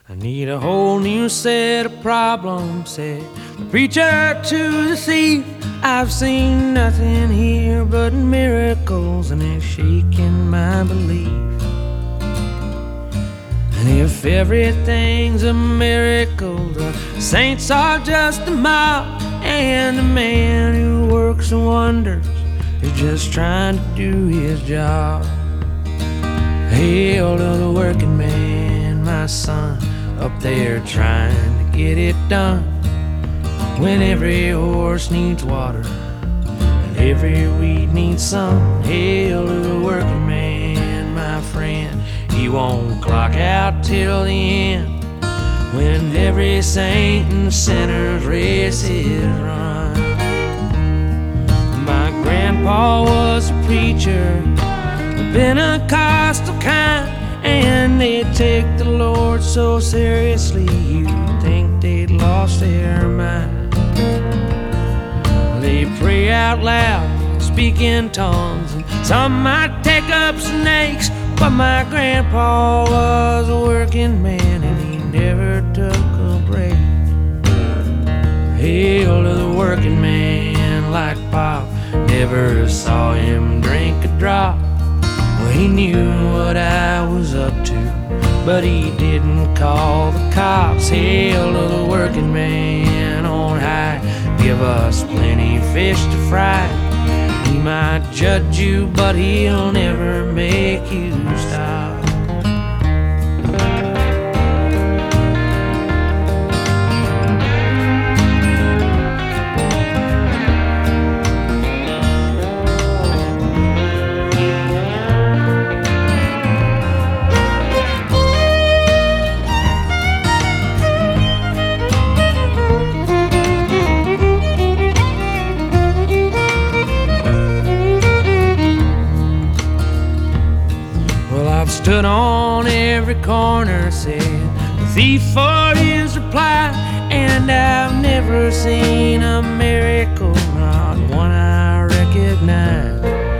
I need a whole new set of problems, said the preacher to the thief. I've seen nothing here but miracles, and it's shaking my belief. And if everything's a miracle, the saints are just a mob, and the man who works wonders is just trying to do his job. Hail to the working man, my son, up there trying to get it done. When every horse needs water and every weed needs sun. Hail to the working man, my friend, he won't clock out till the end. When every saint and sinner's race is run. My grandpa was a preacher, the Pentecostal kind, and they take the Lord so seriously you'd think they'd lost their mind. They pray out loud, speak in tongues, and some might take up snakes. But my grandpa was a working man, and he never took a break. Hail to the working man like Pop, never saw him drink a drop. Well, he knew what I was up to, but he didn't call the cops. Hail to the working man on high, give us plenty fish to fry. He might judge you, but he'll never make you stop. Stood on every corner, said the thief for his reply, and I've never seen a miracle, not one I recognize.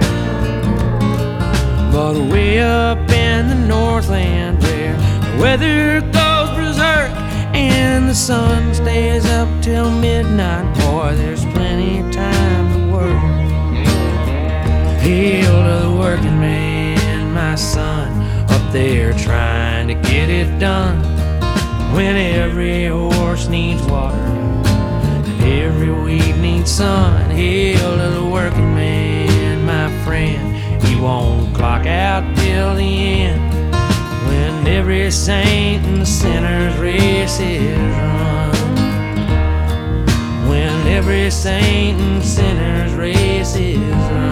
But way up in the Northland, where the weather goes berserk and the sun stays up till midnight, boy, there's plenty of time to work. Hail to the working man, my son, up there trying to get it done. When every horse needs water and every weed needs sun. Hail to the working man, my friend, he won't clock out till the end. When every saint and sinner's race is run. When every saint and sinner's race is run.